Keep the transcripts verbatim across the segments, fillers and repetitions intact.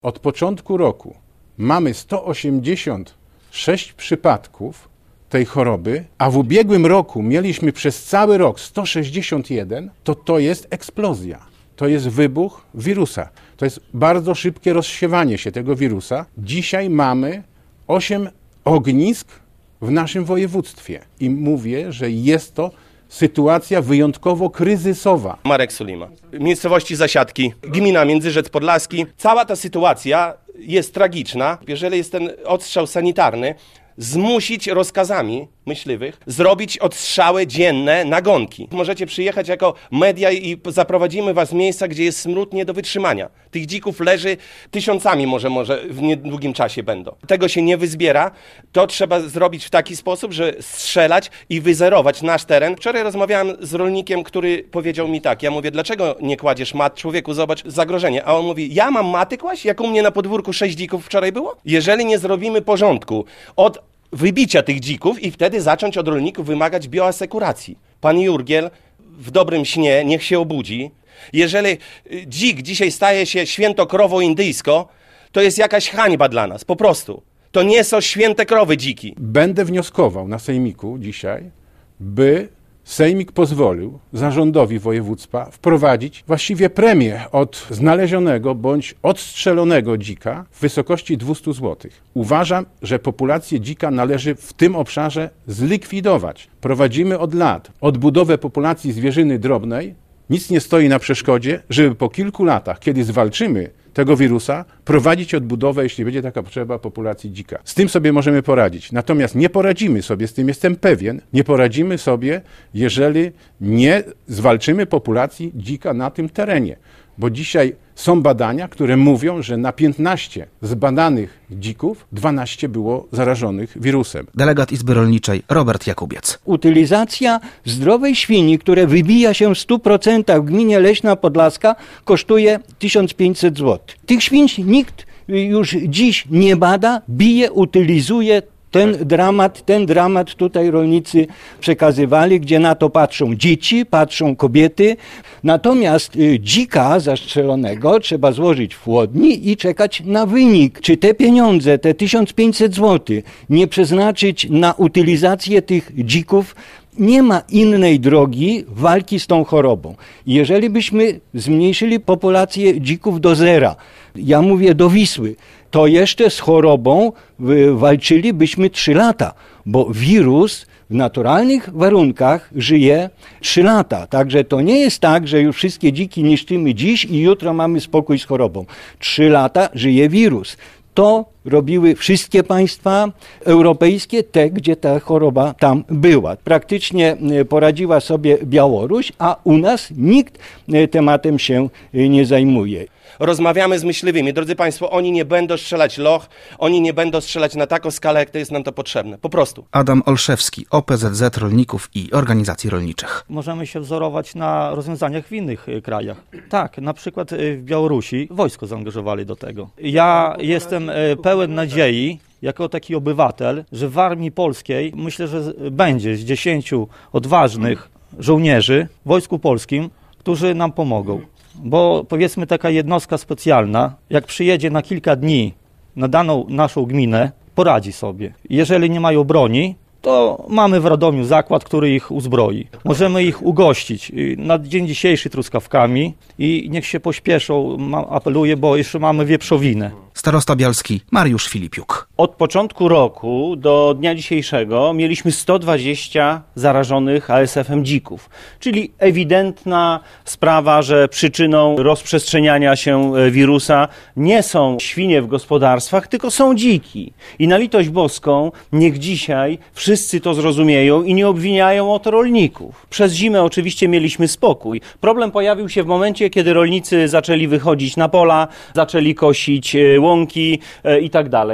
Od początku roku mamy sto osiemdziesiąt sześć przypadków tej choroby, a w ubiegłym roku mieliśmy przez cały rok sto sześćdziesiąt jeden, to to jest eksplozja. To jest wybuch wirusa. To jest bardzo szybkie rozsiewanie się tego wirusa. Dzisiaj mamy osiem ognisk w naszym województwie i mówię, że jest to sytuacja wyjątkowo kryzysowa. Marek Sulima. Miejscowości Zasiadki, gmina Międzyrzec Podlaski. Cała ta sytuacja jest tragiczna. Jeżeli jest ten odstrzał sanitarny, zmusić rozkazami myśliwych zrobić odstrzały dzienne nagonki. Możecie przyjechać jako media i zaprowadzimy was w miejsca, gdzie jest smród nie do wytrzymania. Tych dzików leży tysiącami, może, może w niedługim czasie będą. Tego się nie wyzbiera. To trzeba zrobić w taki sposób, że strzelać i wyzerować nasz teren. Wczoraj rozmawiałem z rolnikiem, który powiedział mi tak. Ja mówię, dlaczego nie kładziesz mat? Człowieku, zobacz zagrożenie. A on mówi, ja mam maty kłaść? Jak u mnie na podwórku sześć dzików wczoraj było? Jeżeli nie zrobimy porządku od wybicia tych dzików i wtedy zacząć od rolników wymagać bioasekuracji. Pan Jurgiel w dobrym śnie niech się obudzi. Jeżeli dzik dzisiaj staje się święto krowo indyjsko, to jest jakaś hańba dla nas, po prostu. To nie są święte krowy dziki. Będę wnioskował na sejmiku dzisiaj, by sejmik pozwolił zarządowi województwa wprowadzić właściwie premię od znalezionego bądź odstrzelonego dzika w wysokości dwieście złotych. Uważam, że populację dzika należy w tym obszarze zlikwidować. Prowadzimy od lat odbudowę populacji zwierzyny drobnej. Nic nie stoi na przeszkodzie, żeby po kilku latach, kiedy zwalczymy tego wirusa, prowadzić odbudowę, jeśli będzie taka potrzeba, populacji dzika. Z tym sobie możemy poradzić. Natomiast nie poradzimy sobie, z tym jestem pewien, nie poradzimy sobie, jeżeli nie zwalczymy populacji dzika na tym terenie. Bo dzisiaj są badania, które mówią, że na piętnaście zbadanych dzików dwanaście było zarażonych wirusem. Delegat Izby Rolniczej Robert Jakubiec. Utylizacja zdrowej świni, która wybija się w stu procentach w gminie Leśna Podlaska, kosztuje tysiąc pięćset złotych. Tych świń nikt już dziś nie bada, bije, utylizuje. Ten dramat, ten dramat tutaj rolnicy przekazywali, gdzie na to patrzą dzieci, patrzą kobiety. Natomiast dzika zastrzelonego trzeba złożyć w chłodni i czekać na wynik. Czy te pieniądze, te tysiąc pięćset złotych nie przeznaczyć na utylizację tych dzików? Nie ma innej drogi walki z tą chorobą. Jeżeli byśmy zmniejszyli populację dzików do zera, ja mówię do Wisły, to jeszcze z chorobą walczylibyśmy trzy lata, bo wirus w naturalnych warunkach żyje trzy lata. Także to nie jest tak, że już wszystkie dziki niszczymy dziś i jutro mamy spokój z chorobą. Trzy lata żyje wirus. To robiły wszystkie państwa europejskie, te, gdzie ta choroba tam była. Praktycznie poradziła sobie Białoruś, a u nas nikt tematem się nie zajmuje. Rozmawiamy z myśliwymi. Drodzy Państwo, oni nie będą strzelać loch, oni nie będą strzelać na taką skalę, jak to jest nam to potrzebne. Po prostu. Adam Olszewski, O P Z Z Rolników i Organizacji Rolniczych. Możemy się wzorować na rozwiązaniach w innych krajach. Tak, na przykład w Białorusi wojsko zaangażowali do tego. Ja jestem pełen nadziei, jako taki obywatel, że w armii polskiej myślę, że będzie z dziesięciu odważnych żołnierzy w Wojsku Polskim, którzy nam pomogą. Bo powiedzmy taka jednostka specjalna, jak przyjedzie na kilka dni na daną naszą gminę, poradzi sobie. Jeżeli nie mają broni, to mamy w Radomiu zakład, który ich uzbroi. Możemy ich ugościć na dzień dzisiejszy truskawkami i niech się pośpieszą, apeluję, bo jeszcze mamy wieprzowinę. Starosta Bialski Mariusz Filipiuk. Od początku roku do dnia dzisiejszego mieliśmy sto dwadzieścia zarażonych A S F-em dzików, czyli ewidentna sprawa, że przyczyną rozprzestrzeniania się wirusa nie są świnie w gospodarstwach, tylko są dziki. I na litość boską niech dzisiaj wszyscy to zrozumieją i nie obwiniają o to rolników. Przez zimę oczywiście mieliśmy spokój. Problem pojawił się w momencie, kiedy rolnicy zaczęli wychodzić na pola, zaczęli kosić łąki i tak dalej. I tym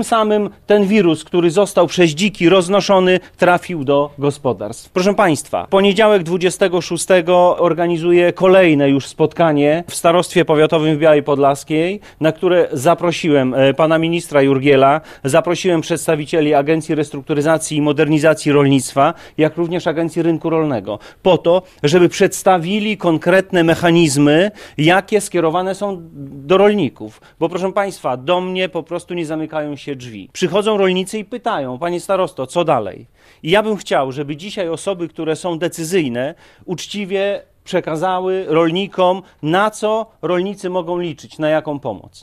samym ten wirus, który został przez dziki roznoszony, trafił do gospodarstw. Proszę Państwa, poniedziałek dwudziestego szóstego organizuję kolejne już spotkanie w Starostwie Powiatowym w Białej Podlaskiej, na które zaprosiłem pana ministra Jurgiela, zaprosiłem przedstawicieli Agencji Restrukturyzacji i Modernizacji Rolnictwa, jak również Agencji Rynku Rolnego, po to, żeby przedstawili konkretne mechanizmy, jakie skierowane są do rolników. Bo proszę Państwa, do mnie po prostu nie zamykają się drzwi. Przychodzą rolnicy i pytają: panie starosto, co dalej? I ja bym chciał, żeby dzisiaj osoby, które są decyzyjne, uczciwie przekazały rolnikom, na co rolnicy mogą liczyć, na jaką pomoc.